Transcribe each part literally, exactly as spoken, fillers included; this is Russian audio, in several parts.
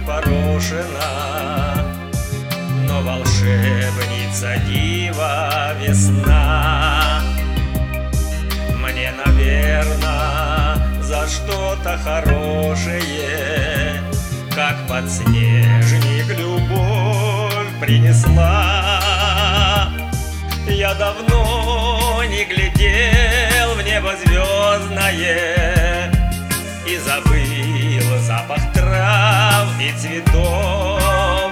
припорошена, но волшебница дива весна. Мне, наверно, за что-то хорошее, как подснежник, любовь принесла. Я давно не глядел в небо звездное и забыл запах трав и цветов.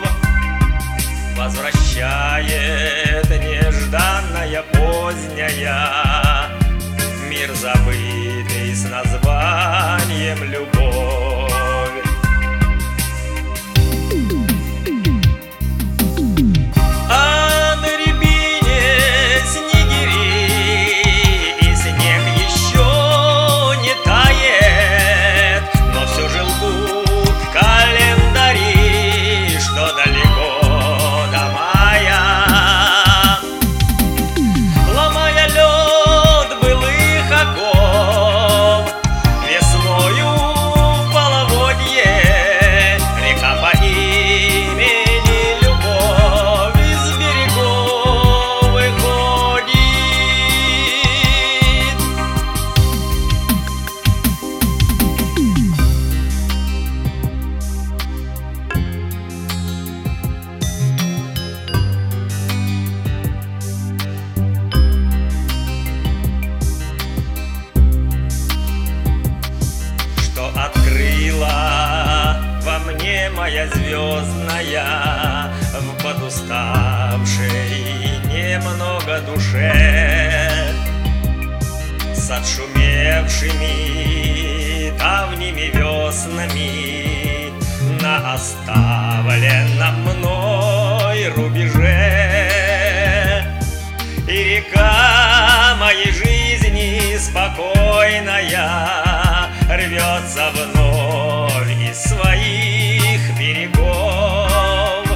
Возвращает нежданная поздняя мир, забытый с названием любовь. А на рябине снегири, и снег еще не тает, но все же лгут календари, что далеко до мая. Ломая лед былых оков, весною в половодье река по имени Любовь из берегов выходит. Что открыла во мне моя звездная, в подуставшей немного душе, с отшумевшими давними веснами на оставленном мной рубеже. И река моей жизни спокойная рвется вновь из своих берегов.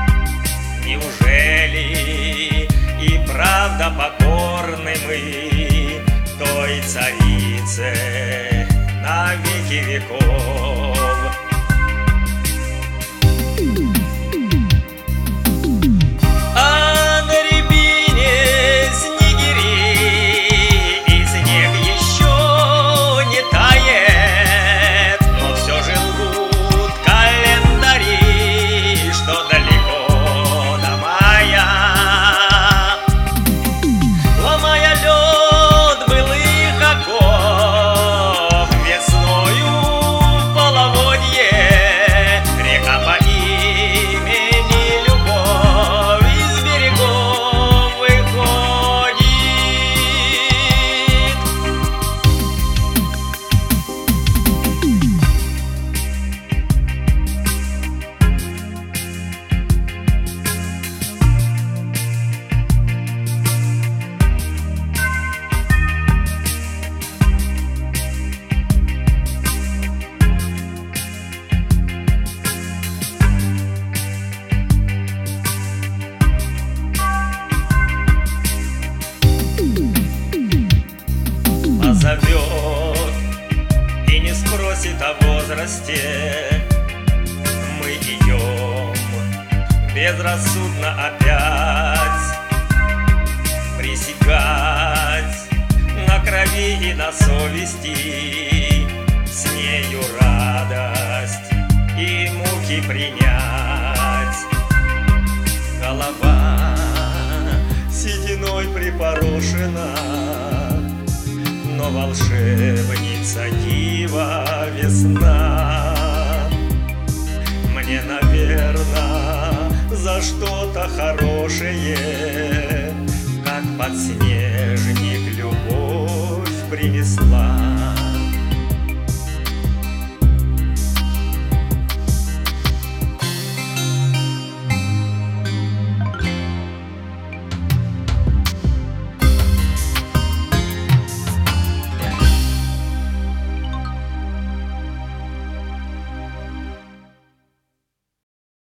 Неужели и правда покорны мы той царице на веки веков? А на рябине снегири, и снег еще не тает, но все же лгут календари, что далеко до мая. Ломая лед былых оков, весною в половодье река по имени Любовь из берегов выходит. Позовет и не спросит о возрасте, мы идем безрассудно опять присягать на крови и на совести, с нею радость и муки принять. Голова сединой припорошена, но волшебница дива весна. Мне, наверно, за что-то хорошее,